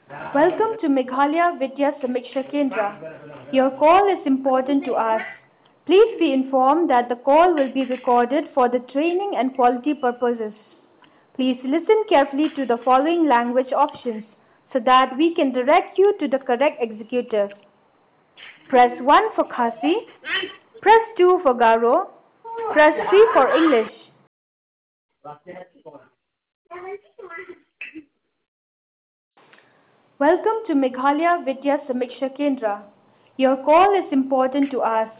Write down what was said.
Welcome to Meghalaya Vidya Samiksha Kendra. Your call is important to us. Please be informed that the call will be recorded for the training and quality purposes. Please listen carefully to the following language options so that we can direct you to the correct executive. Press 1 for Khasi, press 2 for Garo, press 3 for English. Welcome to Meghalaya Vidya Samiksha Kendra. Your call is important to us.